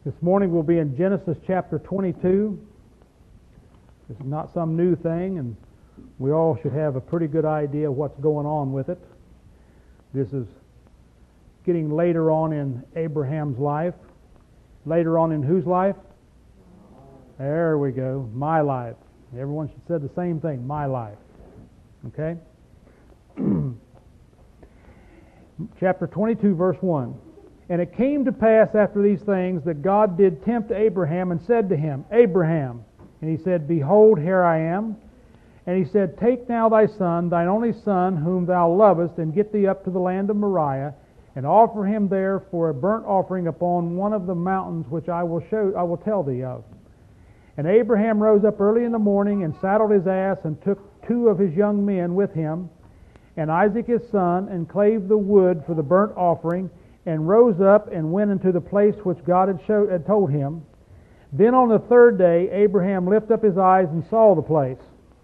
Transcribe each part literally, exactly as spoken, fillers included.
This morning we'll be in Genesis chapter twenty-two. This is not some new thing, and we all should have a pretty good idea of what's going on with it. This is getting later on in Abraham's life. Later on in whose life? There we go. My life. Everyone should say the same thing. My life. Okay? Chapter twenty-two, verse one. And it came to pass after these things that God did tempt Abraham and said to him, Abraham. And he said, Behold, here I am. And he said, Take now thy son, thine only son, whom thou lovest, and get thee up to the land of Moriah, and offer him there for a burnt offering upon one of the mountains which I will show, I will tell thee of. And Abraham rose up early in the morning, and saddled his ass, and took two of his young men with him, and Isaac his son, and clave the wood for the burnt offering, and rose up and went into the place which God had, showed, had told him. Then on the third day Abraham lifted up his eyes and saw the place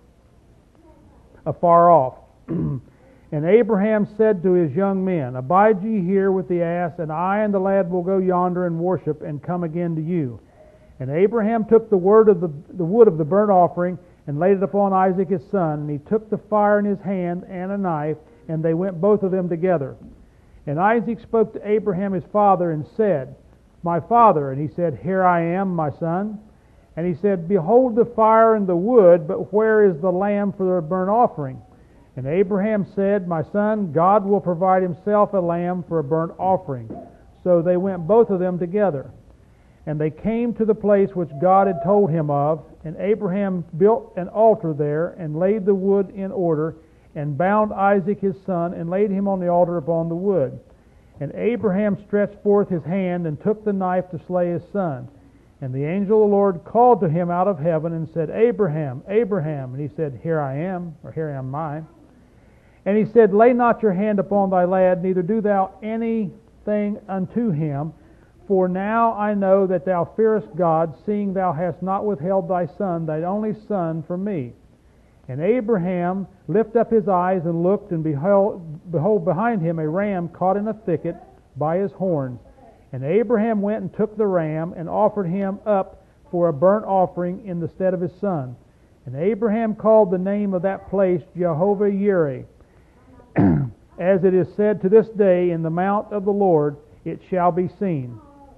afar off. And Abraham said to his young men, Abide ye here with the ass, and I and the lad will go yonder and worship, and come again to you. And Abraham took the word of the, the wood of the burnt offering, and laid it upon Isaac his son. And he took the fire in his hand and a knife, and they went both of them together. And Isaac spoke to Abraham his father, and said, My father. And he said, Here I am, my son. And he said, Behold the fire and the wood, but where is the lamb for the burnt offering? And Abraham said, My son, God will provide himself a lamb for a burnt offering. So they went both of them together. And they came to the place which God had told him of, and Abraham built an altar there, and laid the wood in order, and bound Isaac his son, and laid him on the altar upon the wood. And Abraham stretched forth his hand, and took the knife to slay his son. And the angel of the Lord called to him out of heaven, and said, Abraham, Abraham. And he said, Here I am, or here am I. And he said, Lay not your hand upon thy lad, neither do thou anything unto him. For now I know that thou fearest God, seeing thou hast not withheld thy son, thy only son, from me. And Abraham lifted up his eyes and looked, and beheld, behold, behind him a ram caught in a thicket by his horns. And Abraham went and took the ram, and offered him up for a burnt offering in the stead of his son. And Abraham called the name of that place Jehovah-Yireh. As it is said to this day, In the mount of the Lord it shall be seen.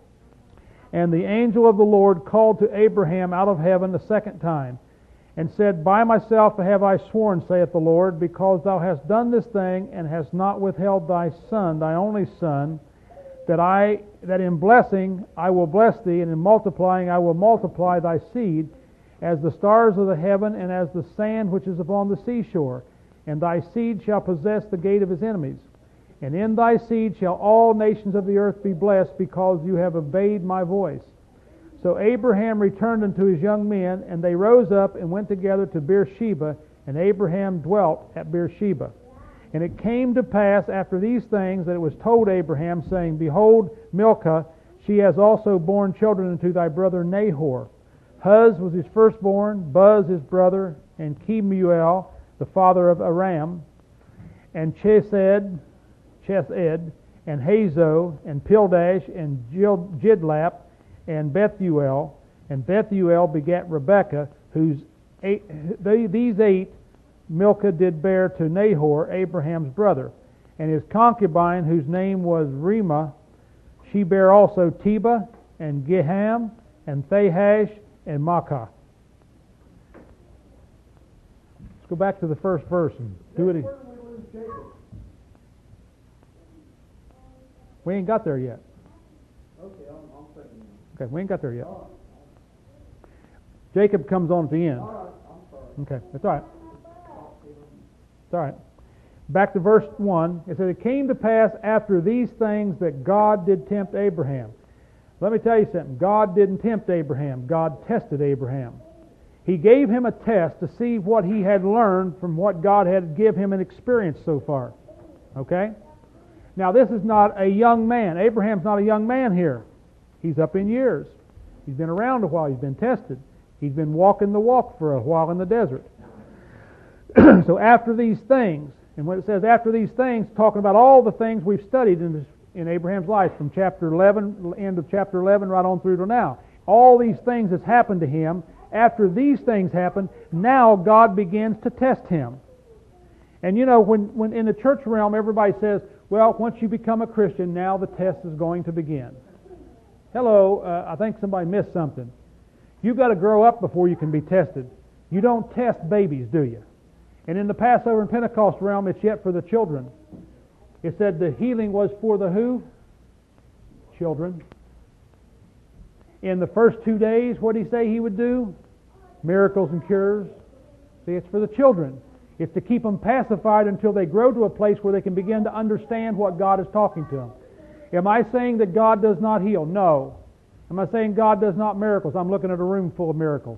And the angel of the Lord called to Abraham out of heaven the second time, and said, By myself have I sworn, saith the Lord, because thou hast done this thing, and hast not withheld thy son, thy only son, that I that in blessing I will bless thee, and in multiplying I will multiply thy seed, as the stars of the heaven, and as the sand which is upon the seashore. And thy seed shall possess the gate of his enemies. And in thy seed shall all nations of the earth be blessed, because you have obeyed my voice. So Abraham returned unto his young men, and they rose up and went together to Beersheba, and Abraham dwelt at Beersheba. And it came to pass after these things that it was told Abraham, saying, Behold, Milcah, she has also borne children unto thy brother Nahor. Huz was his firstborn, Buz his brother, and Kemuel, the father of Aram, and Chesed, Chesed, and Hazo, and Pildash, and Jidlap, and Bethuel. And Bethuel begat Rebekah, whose eight, these eight Milcah did bear to Nahor, Abraham's brother. And his concubine, whose name was Reumah, she bare also Tebah, and Geham, and Thahash, and Maachah. Let's go back to the first verse and do it. We ain't got there yet. Okay, I'm, I'm thinking. Okay, we ain't got there yet. All Jacob comes on at the end. right, all right, I'm sorry. Okay, that's all right. It's all right. Back to verse one. It said, It came to pass after these things that God did tempt Abraham. Let me tell you something. God didn't tempt Abraham. God tested Abraham. He gave him a test to see what he had learned from what God had given him an experience so far. Okay? Now, this is not a young man. Abraham's not a young man here. He's up in years. He's been around a while. He's been tested. He's been walking the walk for a while in the desert. So after these things, and when it says after these things, talking about all the things we've studied in this in Abraham's life from chapter eleven, end of chapter eleven, right on through to now. All these things has happened to him. After these things happen, now God begins to test him. And you know, when, when in the church realm, everybody says, well, once you become a Christian, now the test is going to begin. Hello, uh, I think somebody missed something. You've got to grow up before you can be tested. You don't test babies, do you? And in the Passover and Pentecost realm, it's yet for the children. It said the healing was for the who? Children. In the first two days, what did he say he would do? Miracles and cures. See, it's for the children. It's to keep them pacified until they grow to a place where they can begin to understand what God is talking to them. Am I saying that God does not heal? No. Am I saying God does not miracles? I'm looking at a room full of miracles.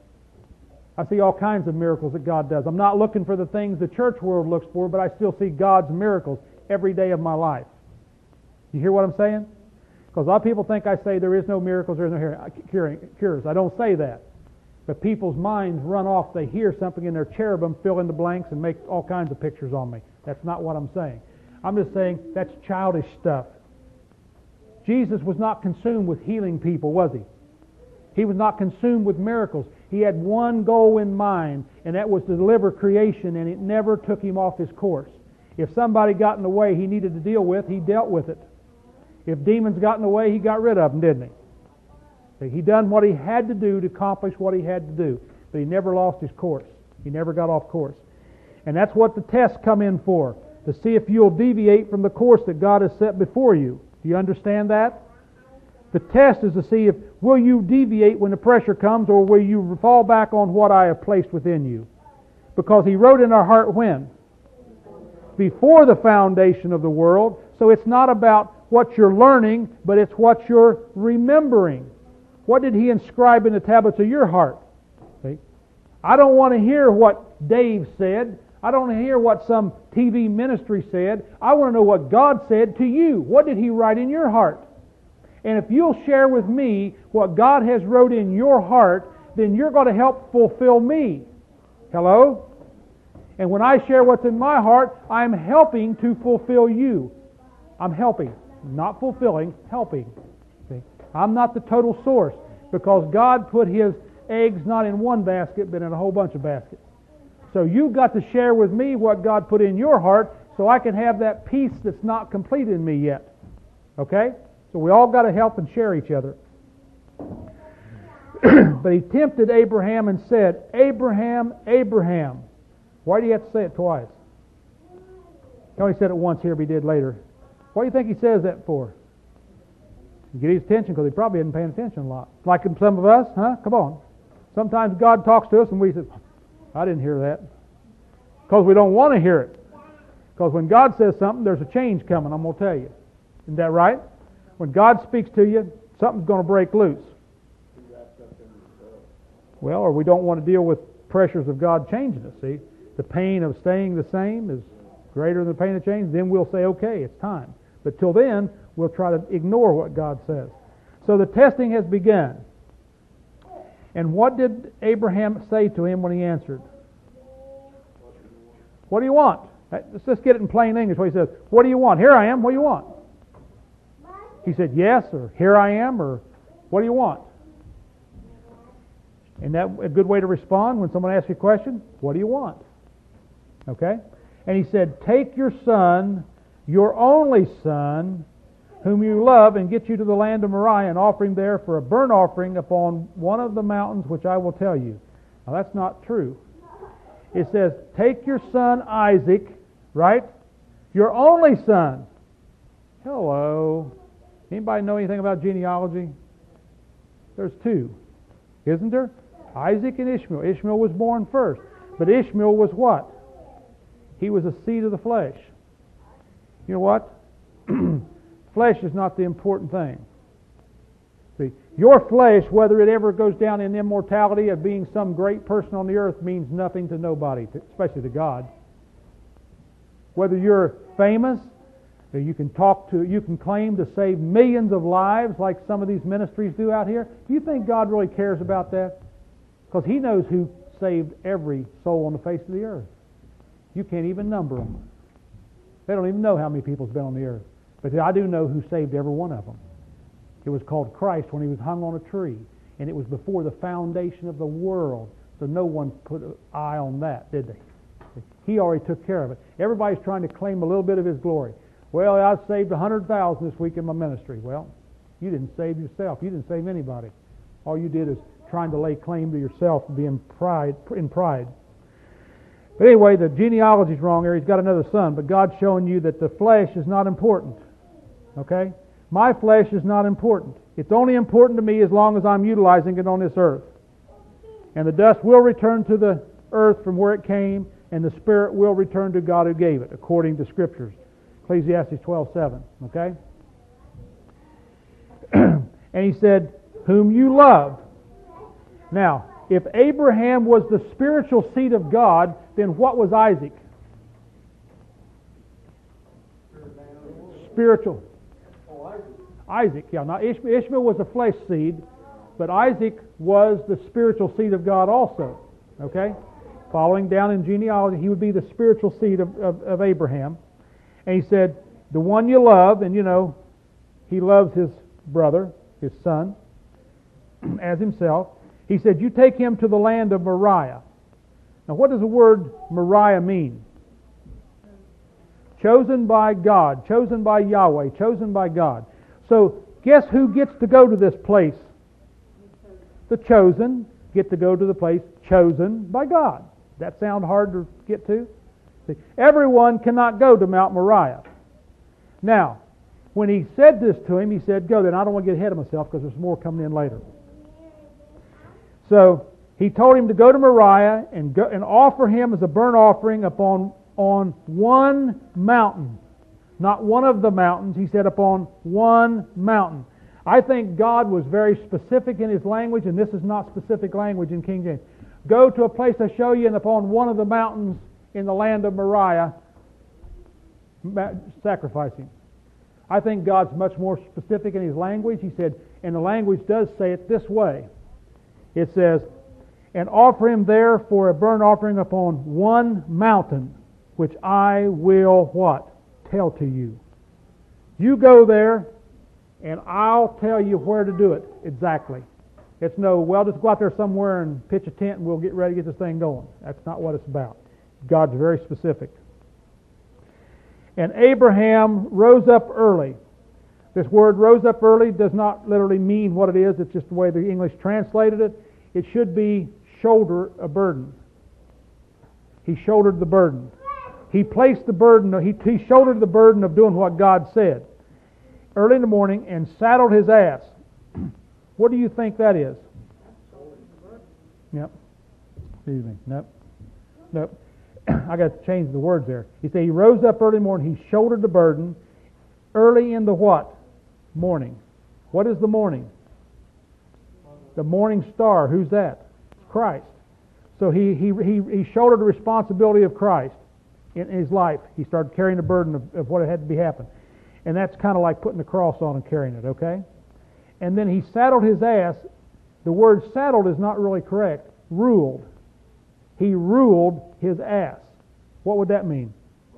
I see all kinds of miracles that God does. I'm not looking for the things the church world looks for, but I still see God's miracles every day of my life. You hear what I'm saying? Because a lot of people think I say there is no miracles, there is no cures. I don't say that. But people's minds run off. They hear something in their cherubim, fill in the blanks, and make all kinds of pictures on me. That's not what I'm saying. I'm just saying that's childish stuff. Jesus was not consumed with healing people, was he? He was not consumed with miracles. He had one goal in mind, and that was to deliver creation, and it never took him off his course. If somebody got in the way he needed to deal with, he dealt with it. If demons got in the way, he got rid of them, didn't he? He done what he had to do to accomplish what he had to do, but he never lost his course. He never got off course. And that's what the tests come in for, to see if you'll deviate from the course that God has set before you. Do you understand that? The test is to see if will you deviate when the pressure comes, or will you fall back on what I have placed within you? Because he wrote in our heart when? Before the foundation of the world. So it's not about what you're learning, but it's what you're remembering. What did he inscribe in the tablets of your heart? See? I don't want to hear what Dave said. I don't want to hear what some T V ministry said. I want to know what God said to you. What did he write in your heart? And if you'll share with me what God has wrote in your heart, then you're going to help fulfill me. Hello? And when I share what's in my heart, I'm helping to fulfill you. I'm helping. Not fulfilling, helping. See? I'm not the total source, because God put His eggs not in one basket, but in a whole bunch of baskets. So you've got to share with me what God put in your heart, so I can have that peace that's not complete in me yet. Okay? So we all got to help and share each other. But he tempted Abraham and said, Abraham, Abraham. Why do you have to say it twice? He only said it once here, but he did later. What do you think he says that for? To get his attention, because he probably isn't paying attention a lot. Like some of us, huh? Come on. Sometimes God talks to us and we say, I didn't hear that. Because we don't want to hear it. Because when God says something, there's a change coming, I'm going to tell you. Isn't that right? When God speaks to you, something's going to break loose. Well, or we don't want to deal with pressures of God changing us, see? The pain of staying the same is greater than the pain of change. Then we'll say, okay, it's time. But till then, we'll try to ignore what God says. So the testing has begun. And what did Abraham say to him when he answered? What do you want? Let's just get it in plain English. What he says, what do you want? Here I am. What do you want? He said, yes, or here I am, or what do you want? Isn't that a good way to respond when someone asks you a question? What do you want? Okay? And he said, take your son, your only son, whom you love, and get you to the land of Moriah and offer him there for a burnt offering upon one of the mountains which I will tell you. Now that's not true. It says, take your son Isaac, right? Your only son. Hello. Anybody know anything about genealogy? There's two, isn't there? Isaac and Ishmael. Ishmael was born first. But Ishmael was what? He was a seed of the flesh. You know what? Flesh is not the important thing. See, your flesh, whether it ever goes down in immortality of being some great person on the earth, means nothing to nobody, especially to God. Whether you're famous, you can talk to, you can claim to save millions of lives like some of these ministries do out here. Do you think God really cares about that? Because He knows who saved every soul on the face of the earth. You can't even number them. They don't even know how many people's been on the earth. But I do know who saved every one of them. It was called Christ when he was hung on a tree. And it was before the foundation of the world. So no one put an eye on that, did they? He already took care of it. Everybody's trying to claim a little bit of his glory. Well, I saved one hundred thousand this week in my ministry. Well, you didn't save yourself. You didn't save anybody. All you did is trying to lay claim to yourself and be in pride. In pride. But anyway, the genealogy's wrong there. He's got another son, but God's showing you that the flesh is not important. Okay? My flesh is not important. It's only important to me as long as I'm utilizing it on this earth. And the dust will return to the earth from where it came, and the spirit will return to God who gave it, according to Scriptures. Ecclesiastes twelve seven. Okay? And he said, whom you love. Now, if Abraham was the spiritual seed of God, then what was Isaac? Spiritual. Isaac, yeah. Now Ishmael, Ishmael was a flesh seed, but Isaac was the spiritual seed of God also. Okay? Following down in genealogy, he would be the spiritual seed of, of, of Abraham. And he said, the one you love, and you know, he loves his brother, his son, as himself. He said, you take him to the land of Moriah. Now what does the word Moriah mean? Chosen by God, chosen by Yahweh, chosen by God. So guess who gets to go to this place? The chosen get to go to the place chosen by God. That sound hard to get to? See, everyone cannot go to Mount Moriah. Now, when he said this to him, he said, go then. I don't want to get ahead of myself because there's more coming in later. So he told him to go to Moriah and go and offer him as a burnt offering upon on one mountain. Not one of the mountains. He said upon one mountain. I think God was very specific in His language, and this is not specific language in King James. Go to a place I show you, and upon one of the mountains in the land of Moriah, sacrifice him. I think God's much more specific in His language. He said, and the language does say it this way. It says, and offer him there for a burnt offering upon one mountain, which I will what? Tell to you. You go there, and I'll tell you where to do it exactly. It's no, well, just go out there somewhere and pitch a tent and we'll get ready to get this thing going. That's not what it's about. God's very specific. And Abraham rose up early. This word rose up early does not literally mean what it is. It's just the way the English translated it. It should be shoulder a burden. He shouldered the burden. He placed the burden, he, he shouldered the burden of doing what God said. Early in the morning and saddled his ass. What do you think that is? Yep. Excuse me. Nope. Nope. I got to change the words there. He said he rose up early in the morning. He shouldered the burden early in the what? Morning. What is the morning? The morning star. Who's that? Christ. So he he he, he shouldered the responsibility of Christ in his life. He started carrying the burden of, of what had to be happen. And that's kind of like putting the cross on and carrying it, okay? And then he saddled his ass. The word saddled is not really correct. Ruled. He ruled his ass. What would that mean?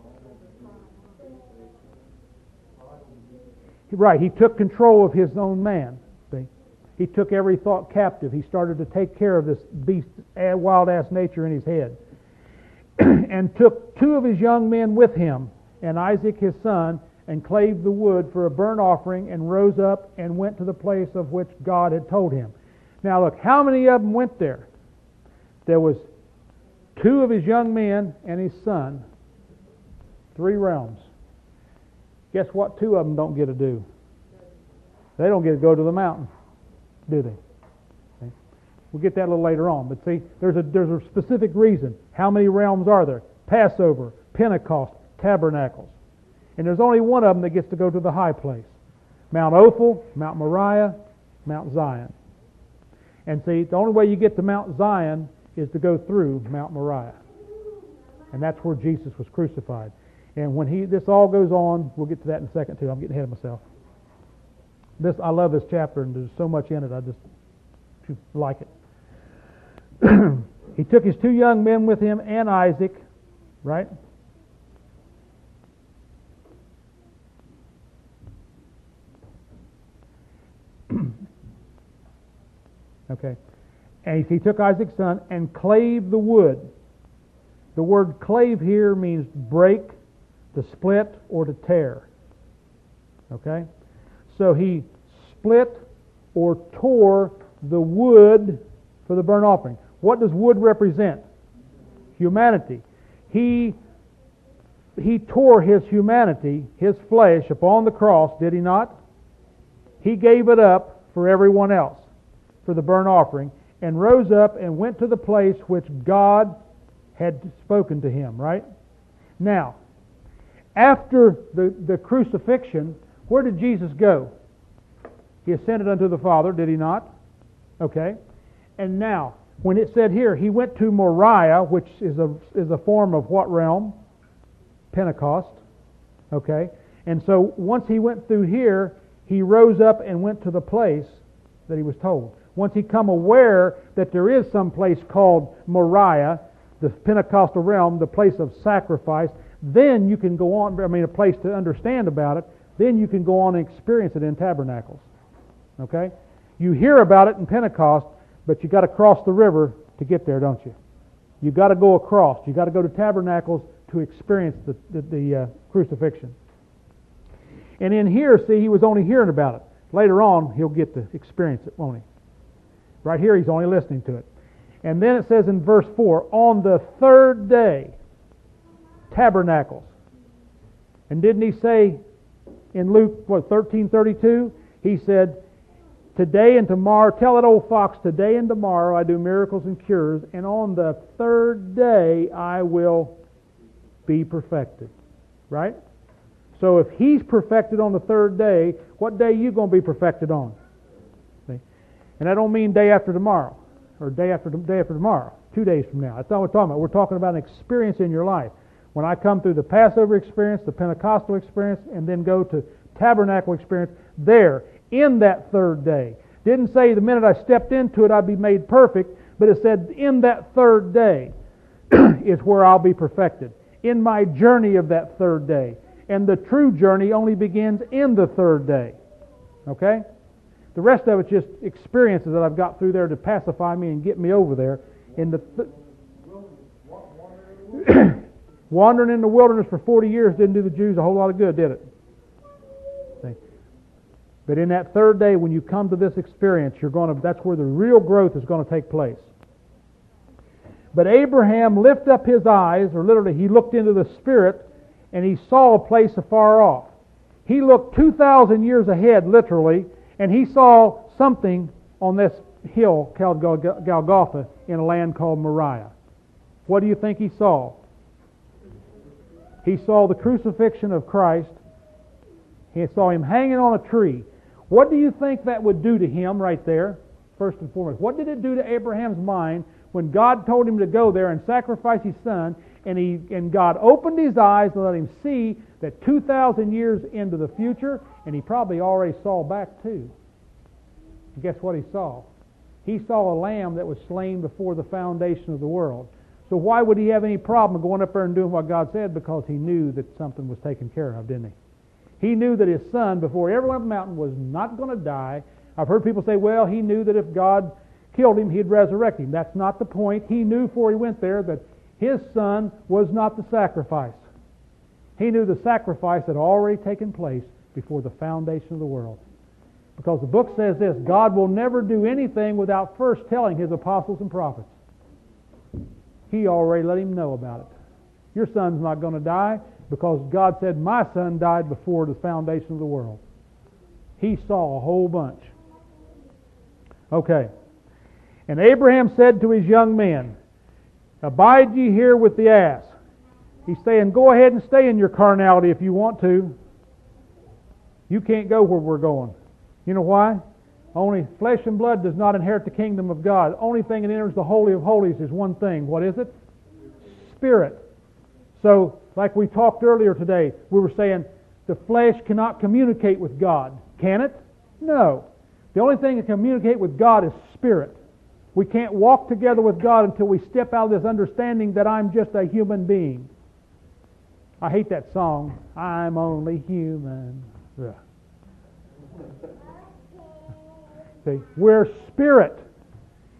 Right, he took control of his own man. See? He took every thought captive. He started to take care of this beast, wild-ass nature in his head. And took two of his young men with him, and Isaac his son, and clave the wood for a burnt offering, and rose up and went to the place of which God had told him. Now look, how many of them went there? There was two of his young men and his son. Three realms. Guess what two of them don't get to do? They don't get to go to the mountain, do they? Okay. We'll get that a little later on. But see, there's a, there's a specific reason. How many realms are there? Passover, Pentecost, Tabernacles. And there's only one of them that gets to go to the high place. Mount Ophel, Mount Moriah, Mount Zion. And see, the only way you get to Mount Zion is to go through Mount Moriah. And that's where Jesus was crucified. And when he this all goes on, we'll get to that in a second too. I'm getting ahead of myself. This I love this chapter, and there's so much in it. I just like it. He took his two young men with him and Isaac, right? Okay. And he took Isaac's son and clave the wood. The word clave here means break, to split, or to tear. Okay? So he split or tore the wood for the burnt offering. What does wood represent? Humanity. He, he tore his humanity, his flesh, upon the cross, did he not? He gave it up for everyone else, for the burnt offering, and rose up and went to the place which God had spoken to him, right? Now, after the, the crucifixion, where did Jesus go? He ascended unto the Father, did he not? Okay. And now, when it said here, he went to Moriah, which is a, is a form of what realm? Pentecost. Okay. And so, once he went through here, he rose up and went to the place that he was told. Once he come aware that there is some place called Moriah, the Pentecostal realm, the place of sacrifice, then you can go on, I mean a place to understand about it, then you can go on and experience it in tabernacles. Okay? You hear about it in Pentecost, but you got to cross the river to get there, don't you? You got to go across. You got to go to tabernacles to experience the, the, the uh, crucifixion. And in here, see, he was only hearing about it. Later on, he'll get to experience it, won't he? Right here, he's only listening to it. And then it says in verse four, on the third day, tabernacles. And didn't he say in Luke, what, thirteen thirty-two? He said, today and tomorrow, tell that old fox, today and tomorrow I do miracles and cures, and on the third day I will be perfected. Right? So if he's perfected on the third day, what day are you going to be perfected on? See? And that don't mean day after tomorrow, or day after day after tomorrow, two days from now. That's not what we're talking about. We're talking about an experience in your life. When I come through the Passover experience, the Pentecostal experience, and then go to tabernacle experience, there, in that third day. Didn't say the minute I stepped into it I'd be made perfect, but it said in that third day is where I'll be perfected. In my journey of that third day. And the true journey only begins in the third day. Okay? The rest of it's just experiences that I've got through there to pacify me and get me over there. In the th- wandering in the wilderness for forty years didn't do the Jews a whole lot of good, did it? See? But in that third day, when you come to this experience, you're going to, that's where the real growth is going to take place. But Abraham lifted up his eyes, or literally he looked into the Spirit, and he saw a place afar off. He looked two thousand years ahead, literally, and he saw something on this hill called Golgotha in a land called Moriah. What do you think he saw? He saw the crucifixion of Christ. He saw him hanging on a tree. What do you think that would do to him right there, first and foremost? What did it do to Abraham's mind when God told him to go there and sacrifice his son, and he and God opened his eyes and let him see that two thousand years into the future, and he probably already saw back too. And guess what he saw? He saw a lamb that was slain before the foundation of the world. So why would he have any problem going up there and doing what God said? Because he knew that something was taken care of, didn't he? He knew that his son, before he ever went up the mountain, was not going to die. I've heard people say, well, he knew that if God killed him, he'd resurrect him. That's not the point. He knew before he went there that his son was not the sacrifice. He knew the sacrifice had already taken place before the foundation of the world. Because the book says this, God will never do anything without first telling his apostles and prophets. He already let him know about it. Your son's not going to die because God said, my son died before the foundation of the world. He saw a whole bunch. Okay. And Abraham said to his young men, abide ye here with the ass. He's saying, go ahead and stay in your carnality if you want to. You can't go where we're going. You know why? Only flesh and blood does not inherit the kingdom of God. The only thing that enters the Holy of Holies is one thing. What is it? Spirit. So, like we talked earlier today, we were saying the flesh cannot communicate with God. Can it? No. The only thing that can communicate with God is spirit. We can't walk together with God until we step out of this understanding that I'm just a human being. I hate that song, I'm only human. Ugh. See, we're spirit.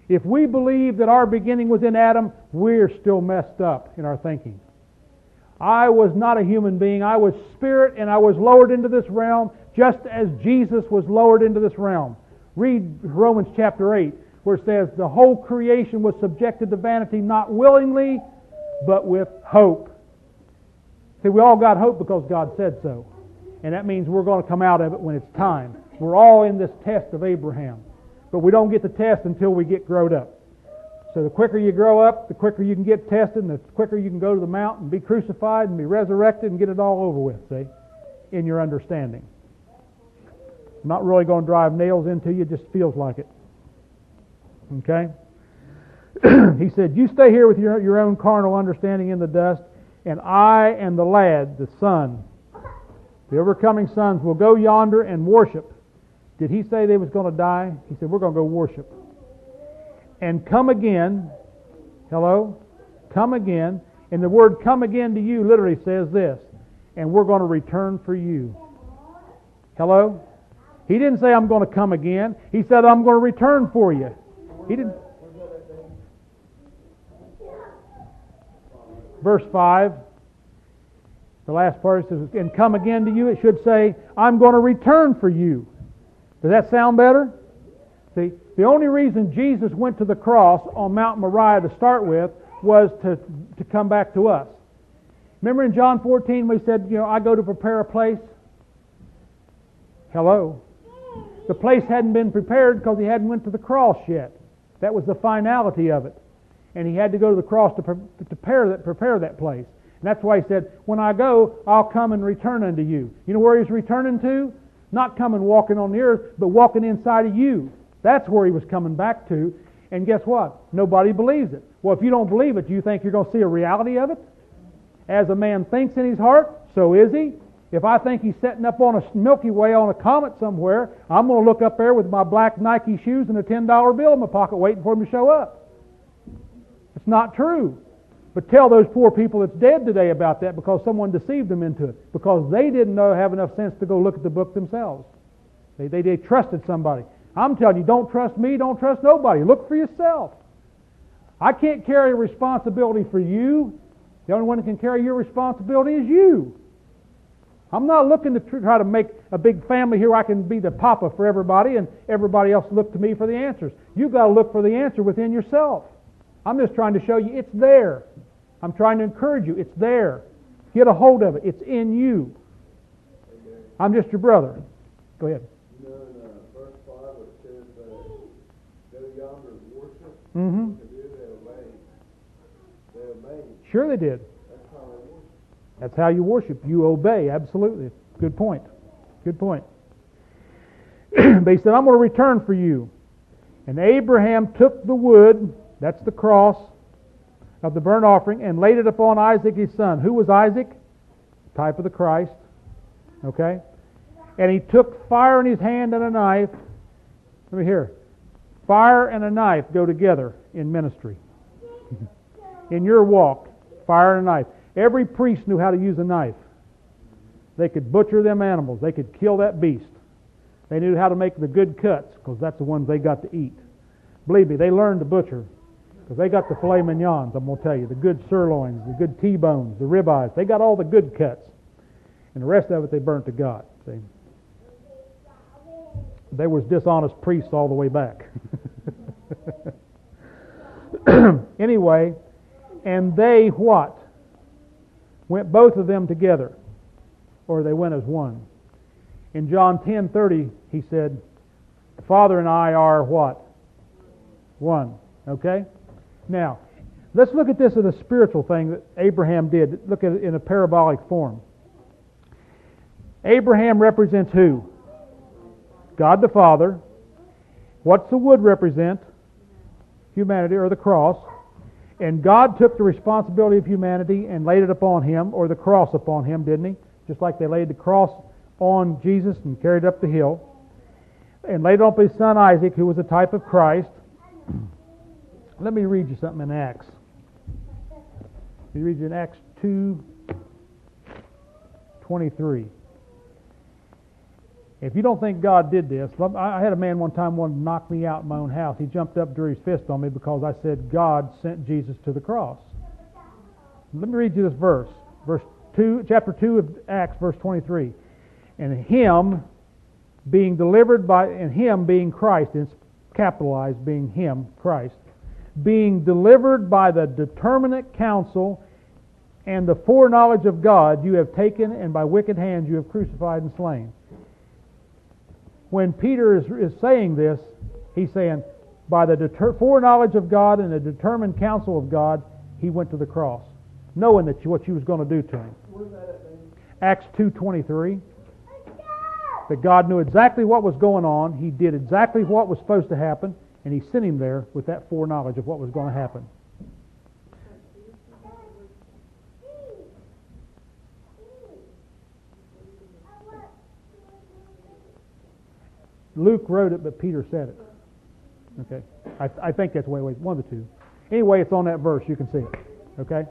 If we believe that our beginning was in Adam, we're still messed up in our thinking. I was not a human being. I was spirit, and I was lowered into this realm just as Jesus was lowered into this realm. Read Romans chapter eight, where it says, the whole creation was subjected to vanity, not willingly, but with hope. See, we all got hope because God said so. And that means we're going to come out of it when it's time. We're all in this test of Abraham. But we don't get the test until we get growed up. So the quicker you grow up, the quicker you can get tested, and the quicker you can go to the mountain and be crucified and be resurrected and get it all over with, see, in your understanding. I'm not really going to drive nails into you, it just feels like it. Okay? He said, you stay here with your, your own carnal understanding in the dust, and I and the lad, the son, the overcoming sons, will go yonder and worship. Did he say they was going to die? He said, we're going to go worship. And come again. Hello? Come again. And the word come again to you literally says this. And we're going to return for you. Hello? He didn't say I'm going to come again. He said I'm going to return for you. He didn't. Verse five. The last part says, and come again to you. It should say, I'm going to return for you. Does that sound better? See, the only reason Jesus went to the cross on Mount Moriah to start with was to, to come back to us. Remember in John fourteen we said, you know, I go to prepare a place? Hello? The place hadn't been prepared because he hadn't went to the cross yet. That was the finality of it. And he had to go to the cross to, pre- to prepare, that, prepare that place. And that's why he said, when I go, I'll come and return unto you. You know where he's returning to? Not coming walking on the earth, but walking inside of you. That's where he was coming back to. And guess what? Nobody believes it. Well, if you don't believe it, do you think you're going to see a reality of it? As a man thinks in his heart, so is he. If I think he's setting up on a Milky Way on a comet somewhere, I'm going to look up there with my black Nike shoes and a ten dollar bill in my pocket waiting for him to show up. It's not true. But tell those poor people that's dead today about that because someone deceived them into it. Because they didn't know have enough sense to go look at the book themselves. They, they, they trusted somebody. I'm telling you, don't trust me, don't trust nobody. Look for yourself. I can't carry responsibility for you. The only one that can carry your responsibility is you. I'm not looking to try to make a big family here where I can be the papa for everybody and everybody else look to me for the answers. You've got to look for the answer within yourself. I'm just trying to show you it's there. I'm trying to encourage you. It's there. Get a hold of it. It's in you. Amen. I'm just your brother. Go ahead. You know, in uh, verse five, it says, uh, go yonder and worship. Mm-hmm. What they do, they obey. They obey. Sure they did. That's how they worship. That's how you worship. You obey. Absolutely. Good point. Good point. But he said, I'm going to return for you. And Abraham took the wood, that's the cross, of the burnt offering, and laid it upon Isaac his son. Who was Isaac? Type of the Christ. Okay? And he took fire in his hand and a knife. Let me hear. Fire and a knife go together in ministry. In your walk, fire and a knife. Every priest knew how to use a knife. They could butcher them animals. They could kill that beast. They knew how to make the good cuts because that's the ones they got to eat. Believe me, they learned to butcher because they got the filet mignons, I'm going to tell you, the good sirloins, the good T-bones, the ribeyes. They got all the good cuts. And the rest of it they burnt to God. See? They was dishonest priests all the way back. Anyway, and they what? Went both of them together, or they went as one. In John ten thirty, he said, the Father and I are what? One. Okay? Now, let's look at this as a spiritual thing that Abraham did. Look at it in a parabolic form. Abraham represents who? God the Father. What's the wood represent? Humanity, or the cross. And God took the responsibility of humanity and laid it upon him, or the cross upon him, didn't he? Just like they laid the cross on Jesus and carried it up the hill. And laid it on his son Isaac, who was a type of Christ. Let me read you something in Acts. Let me read you in Acts two twenty-three. If you don't think God did this, I had a man one time wanted to knock me out in my own house. He jumped up, drew his fist on me because I said God sent Jesus to the cross. Let me read you this verse. Verse two, chapter two of Acts, verse twenty-three. And him being delivered by, and him being Christ, it's capitalized, being him, Christ, being delivered by the determinate counsel and the foreknowledge of God, you have taken, and by wicked hands you have crucified and slain. When Peter is, is saying this, he's saying, by the deter- foreknowledge of God and the determined counsel of God, he went to the cross, knowing that you, what you was going to do to him. Where's that at, man? Acts two twenty-three. That God knew exactly what was going on. He did exactly what was supposed to happen, and he sent him there with that foreknowledge of what was going to happen. Luke wrote it, but Peter said it. Okay, I, I think that's way, way one of the two. Anyway, it's on that verse. You can see it. Okay.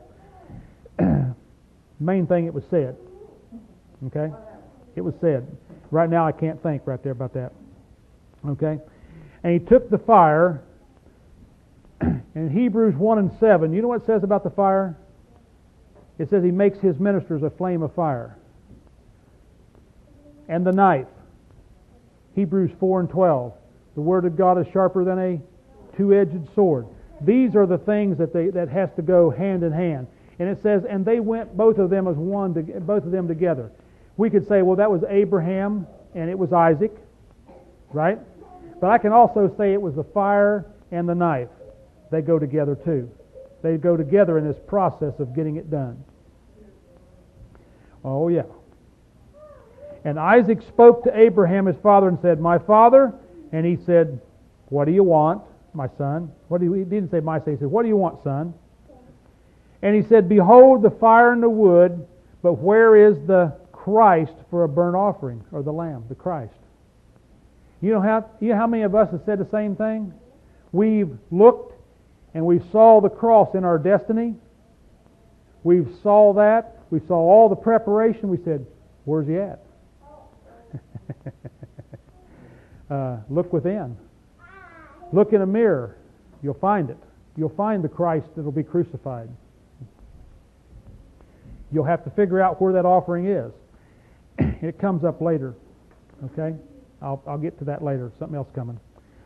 Main thing, it was said. Okay, it was said. Right now, I can't think right there about that. Okay, and he took the fire. In Hebrews one and seven, you know what it says about the fire? It says he makes his ministers a flame of fire. And the knife. Hebrews four and twelve. The word of God is sharper than a two-edged sword. These are the things that they that has to go hand in hand. And it says, and they went both of them as one, to, both of them together. We could say, well, that was Abraham and it was Isaac, right? But I can also say it was the fire and the knife. They go together too. They go together in this process of getting it done. Oh yeah. And Isaac spoke to Abraham his father and said, my father. And he said, what do you want, my son? What do you, he didn't say my son. He said, what do you want, son? And he said, behold the fire and the wood, but where is the Christ for a burnt offering, or the lamb, the Christ? You know how you know how many of us have said the same thing? We've looked and we saw the cross in our destiny. We've saw that. We saw all the preparation. We said, where's he at? uh, look within. Look in a mirror. You'll find it. You'll find the Christ that will be crucified. You'll have to figure out where that offering is. It comes up later. Okay? I'll, I'll get to that later. Something else coming.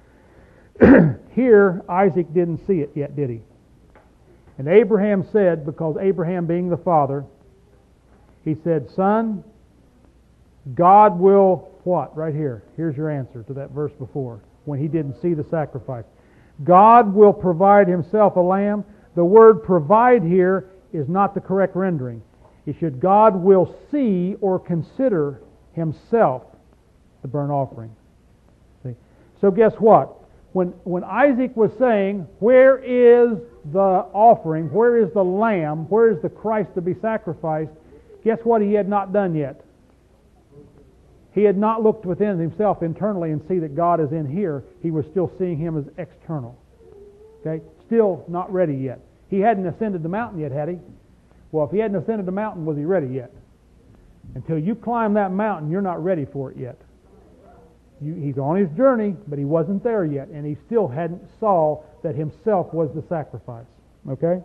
Here, Isaac didn't see it yet, did he? And Abraham said, because Abraham being the father, he said, son, God will, what? Right here. Here's your answer to that verse before, when he didn't see the sacrifice. God will provide himself a lamb. The word provide here is not the correct rendering. It should, God will see or consider himself the burnt offering. See? So guess what? When, when Isaac was saying, where is the offering? Where is the lamb? Where is the Christ to be sacrificed? Guess what he had not done yet? He had not looked within himself internally and see that God is in here. He was still seeing him as external. Okay? Still not ready yet. He hadn't ascended the mountain yet, had he? Well, if he hadn't ascended the mountain, was he ready yet? Until you climb that mountain, you're not ready for it yet. You, he's on his journey, but he wasn't there yet, and he still hadn't saw that himself was the sacrifice. Okay?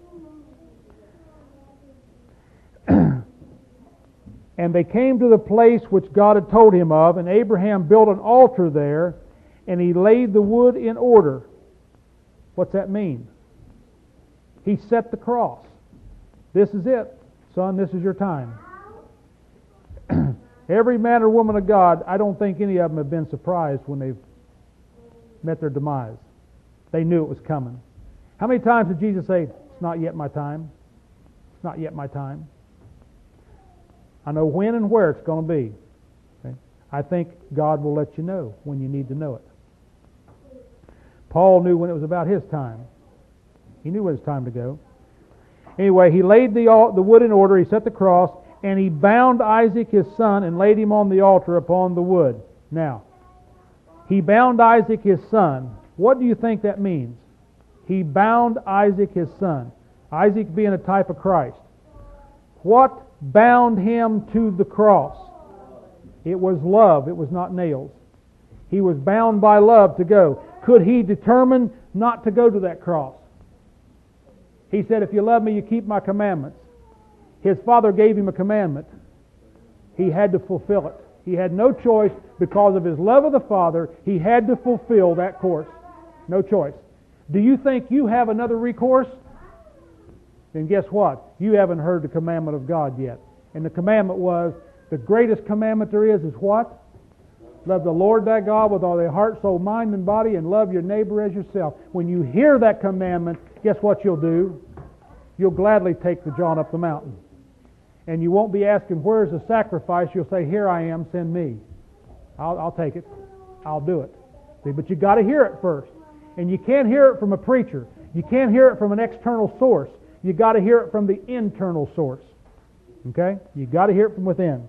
And they came to the place which God had told him of, and Abraham built an altar there, and he laid the wood in order. What's that mean? He set the cross. This is it, son, this is your time. Every man or woman of God, I don't think any of them have been surprised when they've met their demise. They knew it was coming. How many times did Jesus say, it's not yet my time? It's not yet my time. I know when and where it's going to be. Okay? I think God will let you know when you need to know it. Paul knew when it was about his time. He knew when it was time to go. Anyway, he laid the, the wood in order, he set the cross, and he bound Isaac his son and laid him on the altar upon the wood. Now, he bound Isaac his son. What do you think that means? He bound Isaac his son. Isaac being a type of Christ. What bound him to the cross? It was love. It was not nails. He was bound by love to go. Could he determine not to go to that cross? He said, if you love me, you keep my commandments. His Father gave him a commandment. He had to fulfill it. He had no choice. Because of his love of the Father, he had to fulfill that course. No choice. Do you think you have another recourse? Then guess what? You haven't heard the commandment of God yet. And the commandment was, the greatest commandment there is is what? Love the Lord thy God with all thy heart, soul, mind, and body, and love your neighbor as yourself. When you hear that commandment, guess what you'll do? You'll gladly take the John up the mountain. And you won't be asking, where's the sacrifice? You'll say, here I am, send me. I'll, I'll take it. I'll do it. See, but you got to hear it first. And you can't hear it from a preacher. You can't hear it from an external source. You got to hear it from the internal source. Okay? You got to hear it from within.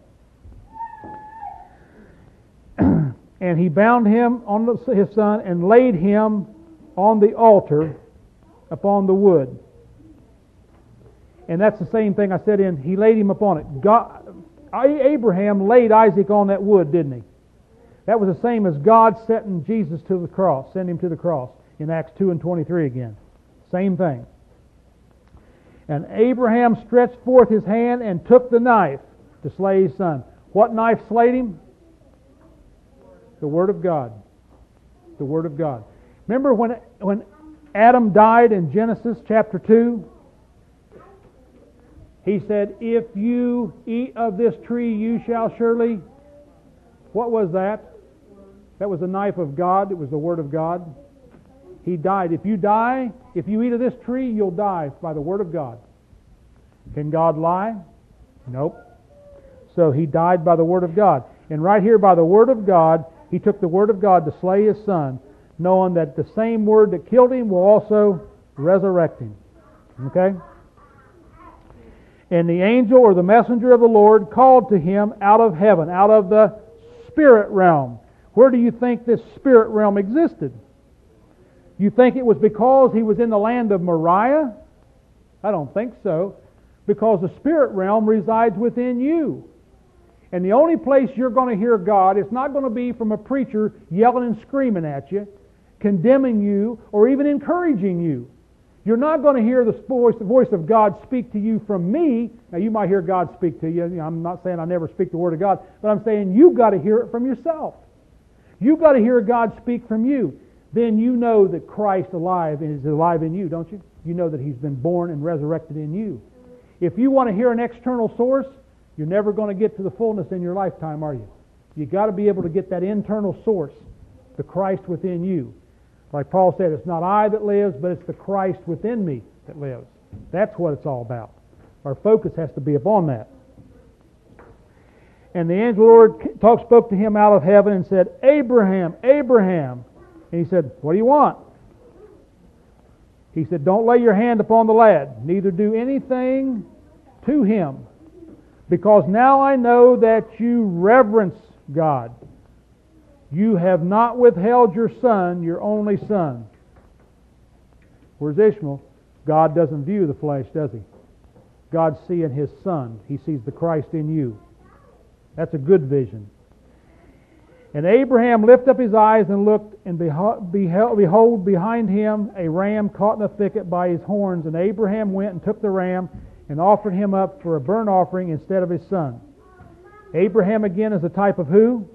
And he bound him on the, his son and laid him on the altar upon the wood. And that's the same thing I said in, he laid him upon it. God, Abraham laid Isaac on that wood, didn't he? That was the same as God setting Jesus to the cross, sent him to the cross in Acts two and twenty-three again. Same thing. And Abraham stretched forth his hand and took the knife to slay his son. What knife slayed him? The Word of God. The Word of God. Remember when, when Adam died in Genesis chapter two? He said, if you eat of this tree, you shall surely... What was that? That was the knife of God. It was the Word of God. He died. If you die, if you eat of this tree, you'll die by the Word of God. Can God lie? Nope. So he died by the Word of God. And right here by the Word of God, he took the Word of God to slay his son, knowing that the same Word that killed him will also resurrect him. Okay? And the angel or the messenger of the Lord called to him out of heaven, out of the spirit realm. Where do you think this spirit realm existed? You think it was because he was in the land of Moriah? I don't think so. Because the spirit realm resides within you. And the only place you're going to hear God is not going to be from a preacher yelling and screaming at you, condemning you, or even encouraging you. You're not going to hear the voice, the voice of God speak to you from me. Now, you might hear God speak to you. You know, I'm not saying I never speak the Word of God, but I'm saying you've got to hear it from yourself. You've got to hear God speak from you. Then you know that Christ alive is alive in you, don't you? You know that He's been born and resurrected in you. If you want to hear an external source, you're never going to get to the fullness in your lifetime, are you? You've got to be able to get that internal source, the Christ within you. Like Paul said, it's not I that lives, but it's the Christ within me that lives. That's what it's all about. Our focus has to be upon that. And the angel of the Lord talk, spoke to him out of heaven and said, Abraham, Abraham. And he said, what do you want? He said, don't lay your hand upon the lad, neither do anything to him, because now I know that you reverence God. You have not withheld your son, your only son. Where's Ishmael? God doesn't view the flesh, does He? God's seeing His Son. He sees the Christ in you. That's a good vision. And Abraham lifted up his eyes and looked, and behold, behold, behind him a ram caught in the thicket by his horns. And Abraham went and took the ram and offered him up for a burnt offering instead of his son. Abraham again is a type of who?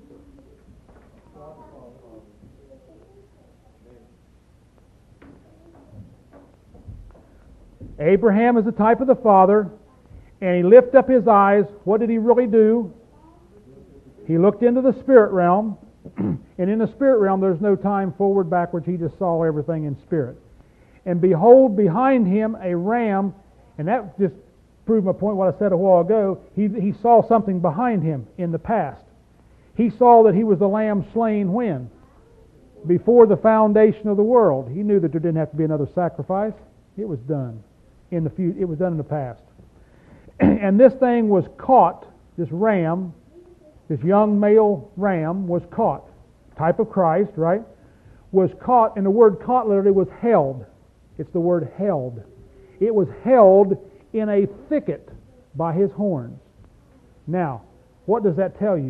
Abraham is the type of the father, and he lifted up his eyes. What did he really do? He looked into the spirit realm, and in the spirit realm there's no time forward, backwards. He just saw everything in spirit. And behold, behind him a ram, and that just proved my point, what I said a while ago. He, he saw something behind him in the past. He saw that he was the lamb slain when? Before the foundation of the world. He knew that there didn't have to be another sacrifice. It was done. In the future, it was done in the past. And this thing was caught, this ram, this young male ram was caught. Type of Christ, right? Was caught, and the word caught literally was held. It's the word held. It was held in a thicket by his horns. Now, what does that tell you?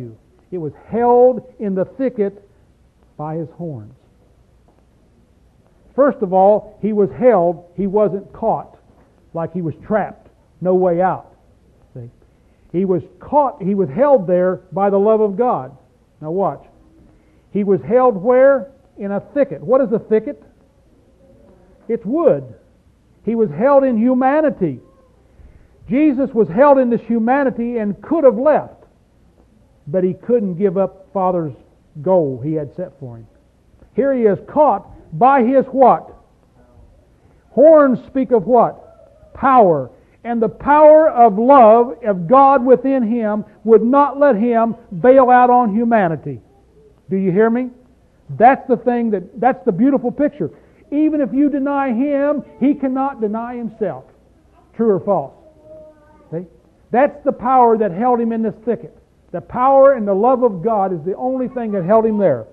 It was held in the thicket by his horns. First of all, he was held. He wasn't caught like he was trapped. No way out. See? He was caught. He was held there by the love of God. Now watch. He was held where? In a thicket. What is a thicket? It's wood. He was held in humanity. Jesus was held in this humanity and could have left, but he couldn't give up Father's goal he had set for him. Here he is caught by his what? Horns speak of what? Power. And the power of love of God within him would not let him bail out on humanity. Do you hear me? That's the thing that, that's the beautiful picture. Even if you deny him, he cannot deny himself. True or false? See? That's the power that held him in this thicket. The power and the love of God is the only thing that held him there.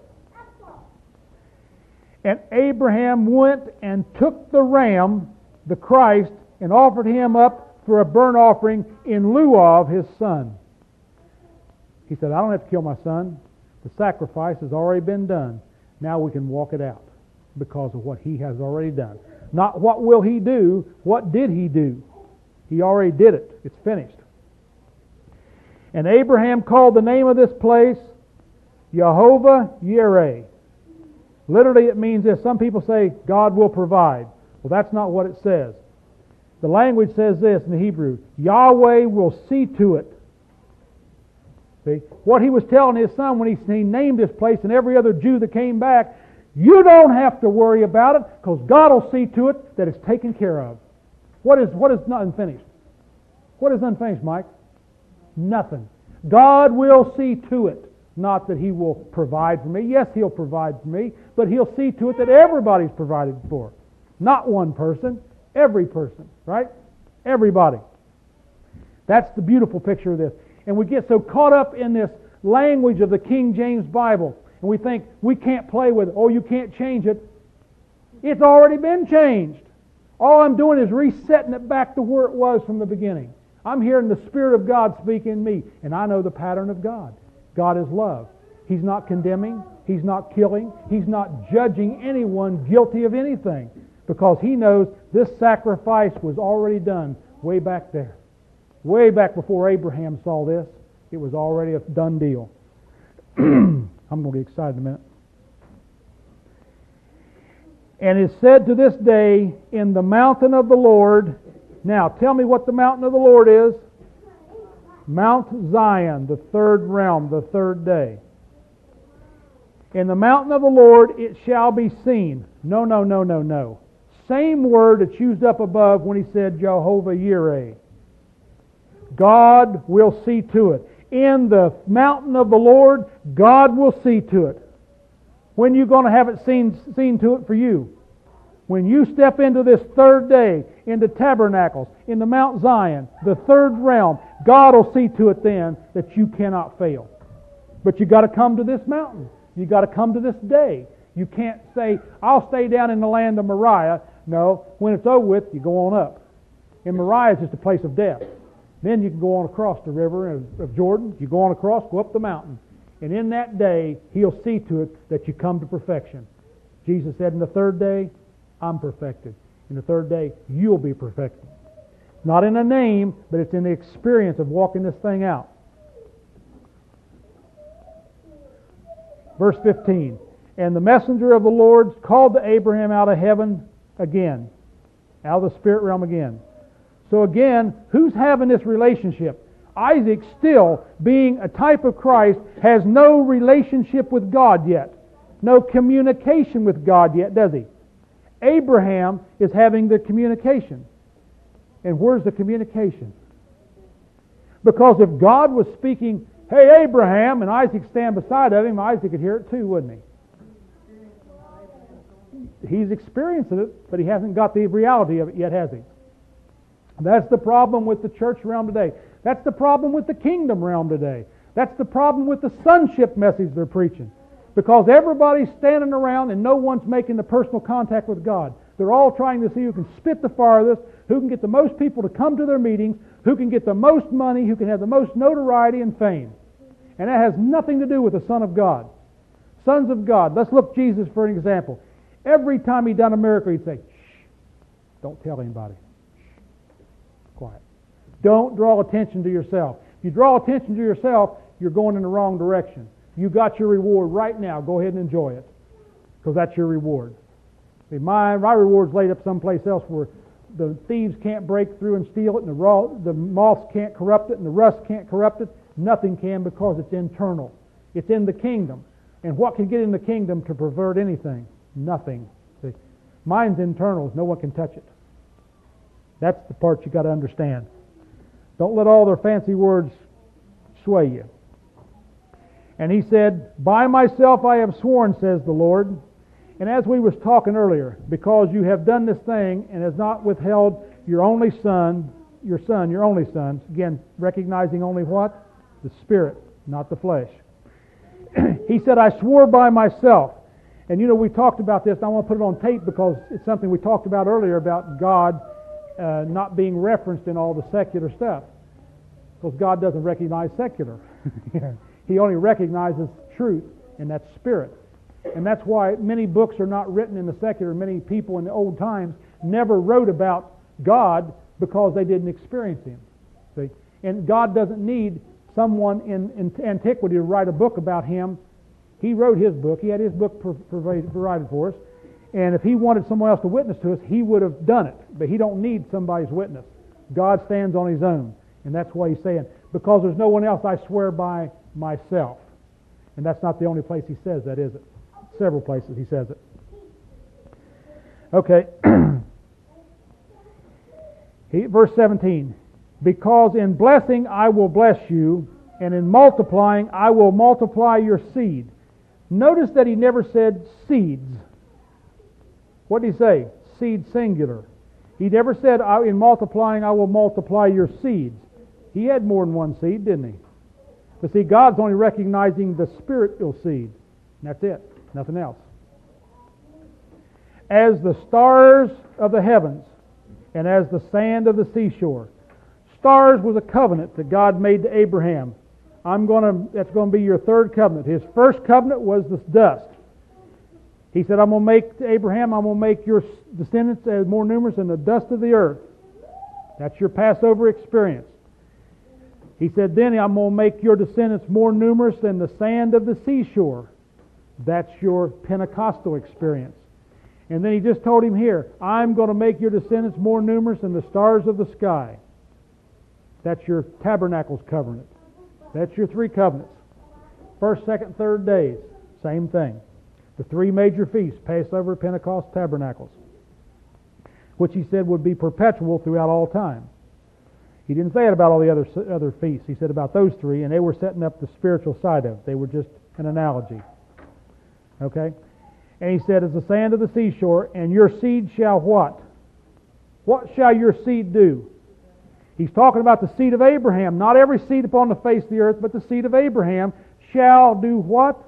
And Abraham went and took the ram, the Christ, and offered him up for a burnt offering in lieu of his son. He said, I don't have to kill my son. The sacrifice has already been done. Now we can walk it out because of what he has already done. Not what will he do, what did he do? He already did it. It's finished. And Abraham called the name of this place Jehovah Yireh. Literally it means this. Some people say God will provide. Well, that's not what it says. The language says this in the Hebrew, Yahweh will see to it. See? What he was telling his son when he, he named this place and every other Jew that came back, you don't have to worry about it because God will see to it that it's taken care of. What is, what is not unfinished? What is unfinished, Mike? Nothing. God will see to it. Not that he will provide for me. Yes, he'll provide for me, but he'll see to it that everybody's provided for. Not one person, every person, right? Everybody. That's the beautiful picture of this. And we get so caught up in this language of the King James Bible, and we think we can't play with it. Oh, you can't change it. It's already been changed. All I'm doing is resetting it back to where it was from the beginning. I'm hearing the Spirit of God speak in me, and I know the pattern of God. God is love. He's not condemning. He's not killing. He's not judging anyone guilty of anything because He knows this sacrifice was already done way back there. Way back before Abraham saw this, it was already a done deal. I'm going to get excited in a minute. And it said to this day, in the mountain of the Lord. Now, tell me what the mountain of the Lord is. Mount Zion, the third realm, the third day. In the mountain of the Lord it shall be seen. No, no, no, no, no. Same word that's used up above when he said Jehovah Yireh. God will see to it. In the mountain of the Lord, God will see to it. When are you going to have it seen, seen to it for you? When you step into this third day, into tabernacles, in the Mount Zion, the third realm, God will see to it then that you cannot fail. But you've got to come to this mountain. You've got to come to this day. You can't say, I'll stay down in the land of Moriah. No, when it's over with, you go on up. And Moriah is just a place of death. Then you can go on across the river of, of Jordan. You go on across, go up the mountain. And in that day, He'll see to it that you come to perfection. Jesus said, in the third day, I'm perfected. In the third day, you'll be perfected. Not in a name, but it's in the experience of walking this thing out. Verse fifteen. And the messenger of the Lord called to Abraham out of heaven again. Out of the spirit realm again. So again, who's having this relationship? Isaac, still being a type of Christ, has no relationship with God yet. No communication with God yet, does he? Abraham is having the communication. And where's the communication? Because if God was speaking, hey Abraham, and Isaac stand beside of him, Isaac could hear it too, wouldn't he? He's experiencing it, but he hasn't got the reality of it yet, has he? That's the problem with the church realm today. That's the problem with the kingdom realm today. That's the problem with the sonship message they're preaching. Because everybody's standing around and no one's making the personal contact with God. They're all trying to see who can spit the farthest, who can get the most people to come to their meetings, who can get the most money, who can have the most notoriety and fame. And that has nothing to do with the Son of God. Sons of God. Let's look Jesus for an example. Every time he done a miracle, he'd say, shh, don't tell anybody. Shh, quiet. Don't draw attention to yourself. If you draw attention to yourself, you're going in the wrong direction. You got your reward right now. Go ahead and enjoy it, because that's your reward. See, my, my reward's laid up someplace else where the thieves can't break through and steal it, and the, raw, the moths can't corrupt it, and the rust can't corrupt it. Nothing can, because it's internal. It's in the kingdom. And what can get in the kingdom to pervert anything? Nothing. See, mine's internal. No one can touch it. That's the part you got to understand. Don't let all their fancy words sway you. And he said, by myself I have sworn, says the Lord. And as we was talking earlier, because you have done this thing and has not withheld your only son, your son, your only son, again, recognizing only what? The Spirit, not the flesh. He said, I swore by myself. And you know, we talked about this, and I want to put it on tape because it's something we talked about earlier about God uh, not being referenced in all the secular stuff. Because God doesn't recognize secular. He only recognizes truth, and that's spirit. And that's why many books are not written in the secular. Many people in the old times never wrote about God because they didn't experience Him. See? And God doesn't need someone in, in antiquity to write a book about Him. He wrote His book. He had His book provided, provided for us. And if He wanted someone else to witness to us, He would have done it. But He don't need somebody's witness. God stands on His own. And that's why He's saying, because there's no one else, I swear by myself. And that's not the only place He says that, is it? Several places He says it. Okay. he, verse seventeen. Because in blessing I will bless you, and in multiplying I will multiply your seed. Notice that He never said seeds. What did He say? Seed singular. He never said, in multiplying I will multiply your seeds. He had more than one seed, didn't He? But see, God's only recognizing the spiritual seed. And that's it. Nothing else. As the stars of the heavens and as the sand of the seashore. Stars was a covenant that God made to Abraham. I'm going to, that's going to be your third covenant. His first covenant was the dust. He said, I'm going to make, to Abraham, I'm going to make your descendants as more numerous than the dust of the earth. That's your Passover experience. He said, then I'm going to make your descendants more numerous than the sand of the seashore. That's your Pentecostal experience. And then He just told him here, I'm going to make your descendants more numerous than the stars of the sky. That's your tabernacles covenant. That's your three covenants. First, second, third days. Same thing. The three major feasts, Passover, Pentecost, Tabernacles, which He said would be perpetual throughout all time. He didn't say it about all the other other feasts. He said about those three, and they were setting up the spiritual side of it. They were just an analogy. Okay? And He said, as the sand of the seashore, and your seed shall what? What shall your seed do? He's talking about the seed of Abraham. Not every seed upon the face of the earth, but the seed of Abraham shall do what?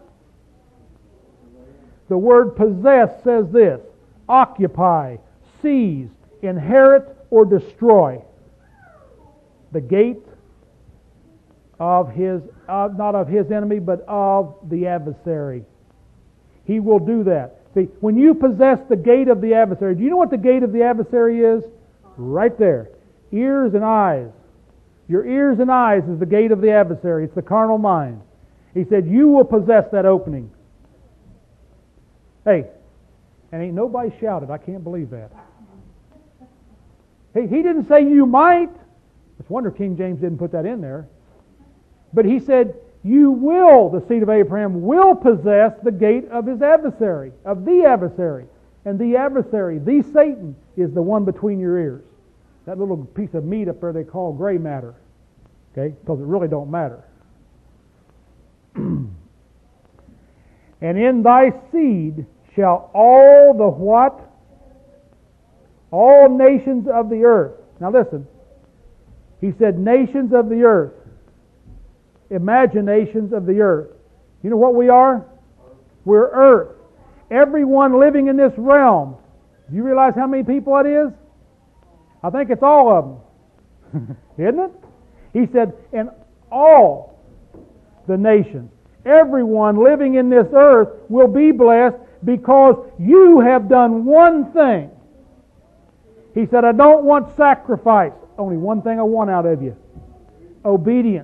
The word possess says this: occupy, seize, inherit, or destroy. The gate of his, uh, not of his enemy, but of the adversary. He will do that. See, when you possess the gate of the adversary, do you know what the gate of the adversary is? Right there. Ears and eyes. Your ears and eyes is the gate of the adversary. It's the carnal mind. He said, you will possess that opening. Hey, and ain't nobody shouted. I can't believe that. He, he didn't say you might. It's a wonder King James didn't put that in there. But he said, you will, the seed of Abraham, will possess the gate of his adversary, of the adversary. And the adversary, the Satan, is the one between your ears. That little piece of meat up there they call gray matter. Okay? Because it really don't matter. And in thy seed shall all the what? All nations of the earth. Now listen. He said nations of the earth. Imaginations of the earth. You know what we are? We're earth. Everyone living in this realm. Do you realize how many people it is? I think it's all of them. Isn't it? He said, and all the nations. Everyone living in this earth will be blessed because you have done one thing. He said, I don't want sacrifice. Only one thing I want out of you. Obedience.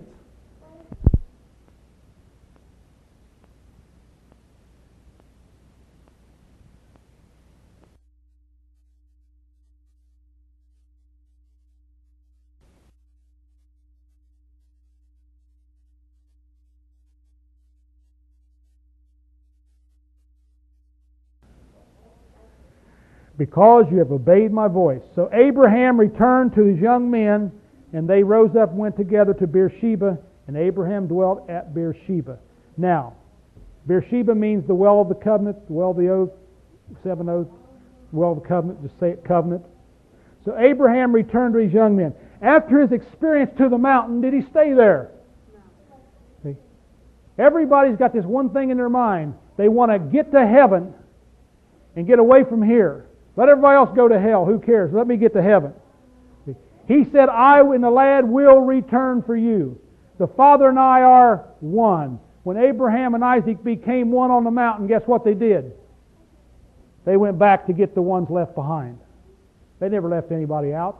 Because you have obeyed my voice. So Abraham returned to his young men, and they rose up and went together to Beersheba, and Abraham dwelt at Beersheba. Now, Beersheba means the well of the covenant, the well of the oath, seven oaths, well of the covenant, just say it, covenant. So Abraham returned to his young men. After his experience to the mountain, did he stay there? No. See? Everybody's got this one thing in their mind. They want to get to heaven and get away from here. Let everybody else go to hell. Who cares? Let me get to heaven. He said, I and the lad will return for you. The Father and I are one. When Abraham and Isaac became one on the mountain, guess what they did? They went back to get the ones left behind. They never left anybody out.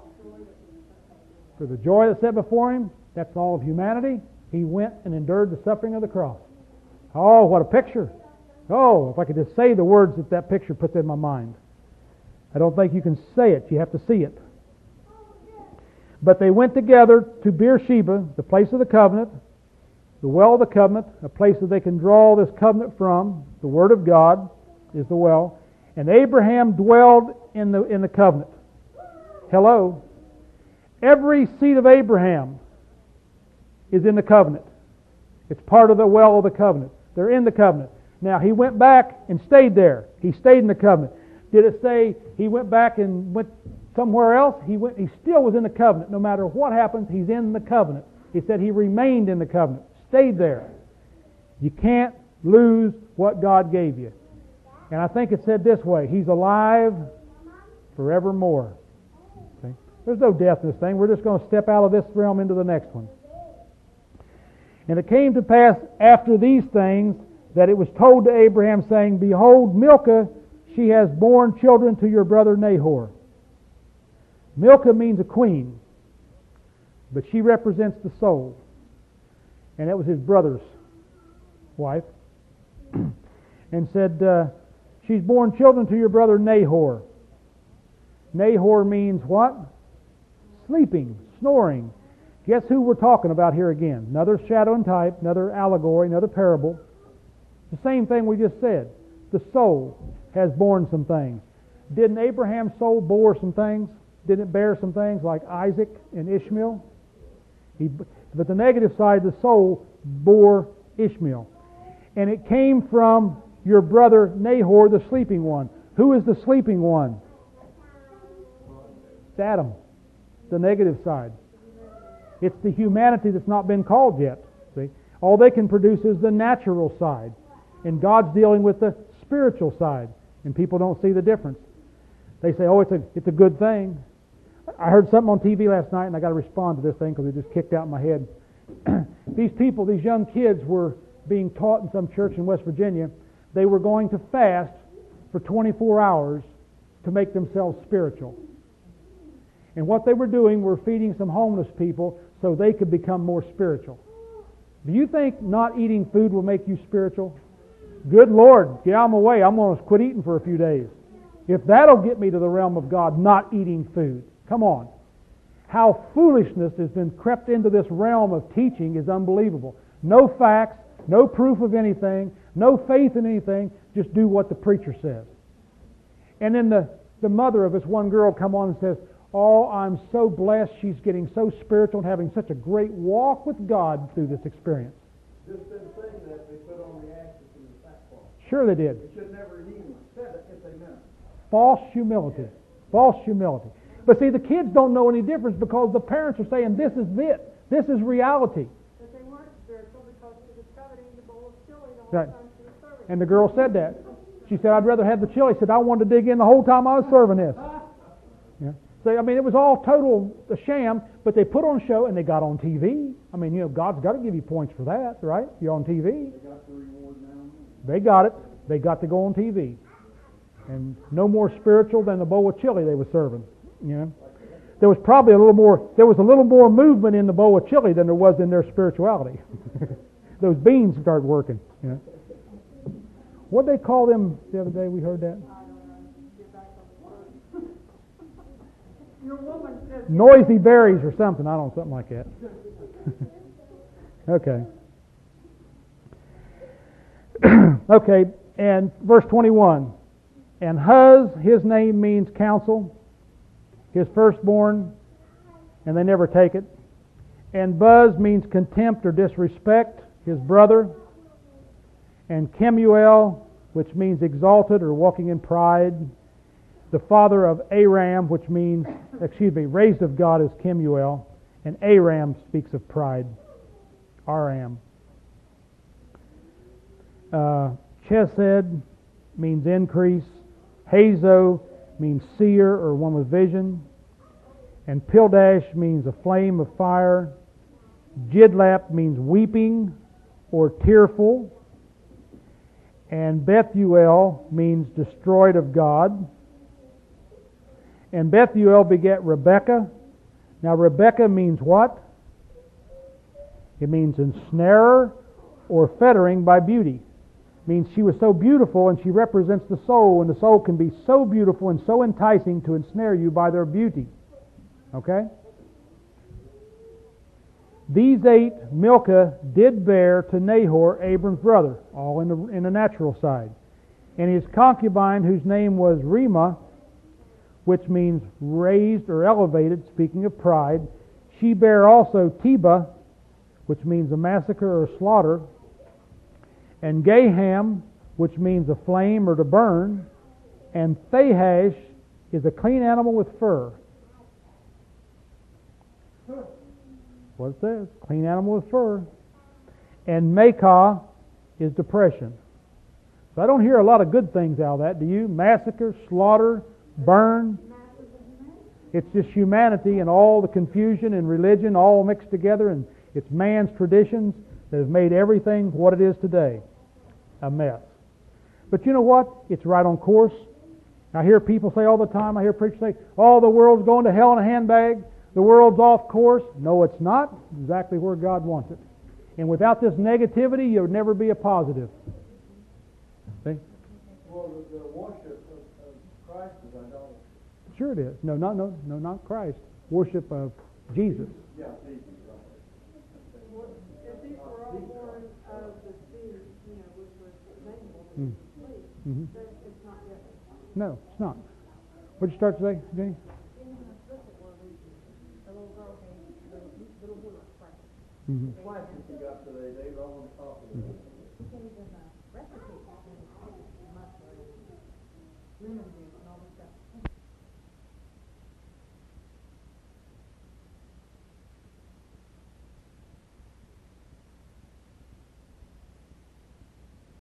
For the joy that set before him, that's all of humanity, he went and endured the suffering of the cross. Oh, what a picture. Oh, if I could just say the words that that picture puts in my mind. I don't think you can say it. You have to see it. But they went together to Beersheba, the place of the covenant, the well of the covenant, a place that they can draw this covenant from. The Word of God is the well. And Abraham dwelled in the, in the covenant. Hello? Every seed of Abraham is in the covenant. It's part of the well of the covenant. They're in the covenant. Now, he went back and stayed there. He stayed in the covenant. Did it say he went back and went somewhere else? He went. He still was in the covenant. No matter what happens, he's in the covenant. He said he remained in the covenant. Stayed there. You can't lose what God gave you. And I think it said this way, He's alive forevermore. Okay? There's no death in this thing. We're just going to step out of this realm into the next one. And it came to pass after these things that it was told to Abraham, saying, Behold, Milcah, she has borne children to your brother Nahor. Milcah means a queen, but she represents the soul. And that was his brother's wife. And said, uh, she's borne children to your brother Nahor. Nahor means what? Sleeping, snoring. Guess who we're talking about here again? Another shadow and type, another allegory, another parable. The same thing we just said. The soul has borne some things. Didn't Abraham's soul bore some things? Didn't it bear some things like Isaac and Ishmael? He, but the negative side, the soul bore Ishmael. And it came from your brother Nahor, the sleeping one. Who is the sleeping one? It's Adam, the negative side. It's the humanity that's not been called yet. See, all they can produce is the natural side. And God's dealing with the spiritual side. And people don't see the difference. They say, oh, it's a, it's a good thing. I heard something on T V last night, and I got to respond to this thing because it just kicked out in my head. These people, these young kids, were being taught in some church in West Virginia. They were going to fast for twenty-four hours to make themselves spiritual. And what they were doing were feeding some homeless people so they could become more spiritual. Do you think not eating food will make you spiritual? Good Lord, get out of my way. I'm going to quit eating for a few days. If that'll get me to the realm of God, not eating food. Come on. How foolishness has been crept into this realm of teaching is unbelievable. No facts, no proof of anything, no faith in anything, just do what the preacher says. And then the, the mother of this one girl come on and says, oh, I'm so blessed. She's getting so spiritual and having such a great walk with God through this experience. Just been saying that they put on the ashes in the sackcloth. Sure they did. They should never even said it if they meant it. False humility. Yes. False humility. But see, the kids don't know any difference because the parents are saying, this is it. This is reality. But they weren't spiritual because she was coveting the bowl of chili the whole Right. time she was serving. And the girl said that. She said, I'd rather have the chili. She said, I wanted to dig in the whole time I was serving this. Yeah. say, I mean, it was all total a sham, but they put on a show and they got on T V. I mean, you know, God's got to give you points for that, right? You're on T V. They got the reward now. They got it. They got to go on T V. And no more spiritual than the bowl of chili they were serving. You know, there was probably a little more. There was a little more movement in the bowl of chili than there was in their spirituality. Those beans started working. You know, what they call them the other day? We heard that Your woman says noisy berries or something. I don't know, something like that. Okay. Okay, and verse twenty-one. And Huz, his name means counsel, his firstborn, and they never take it. And Buz means contempt or disrespect, his brother. And Kemuel, which means exalted or walking in pride, the father of Aram, which means, excuse me, raised of God is Kemuel, and Aram speaks of pride. Aram. Uh, Chesed means increase. Hazo means seer or one with vision. And Pildash means a flame of fire. Jidlap means weeping or tearful. And Bethuel means destroyed of God. And Bethuel begat Rebekah. Now Rebekah means what? It means ensnarer or fettering by beauty. Means she was so beautiful, and she represents the soul, and the soul can be so beautiful and so enticing to ensnare you by their beauty. Okay? These eight Milcah did bear to Nahor, Abram's brother, all in the in the natural side. And his concubine, whose name was Reumah, which means raised or elevated, speaking of pride, she bare also Tebah, which means a massacre or slaughter, and Gaham, which means a flame or to burn, and Thahash is a clean animal with fur. What it says, clean animal with fur. And Makah is depression. So I don't hear a lot of good things out of that, do you? Massacre, slaughter, burn. It's just humanity and all the confusion and religion all mixed together, and it's man's traditions that have made everything what it is today. A mess. But you know what? It's right on course. I hear people say all the time, I hear preachers say, oh, the world's going to hell in a handbag. The world's off course. No, it's not. Exactly where God wants it. And without this negativity, you would never be a positive. See? Well, the, the worship of, of Christ is idolatry. Sure it is. No, not, no, no, not Christ. Worship of Jesus. Yeah, Jesus, right. if these were all born of the seed, you know, which was named Mm. Mm-hmm. then it's not yet. No, it's not. What'd you start to say, Jenny? The little girl came, the little boy was playing. Mm-hmm. Plastic you got today, Dave, on the top of it.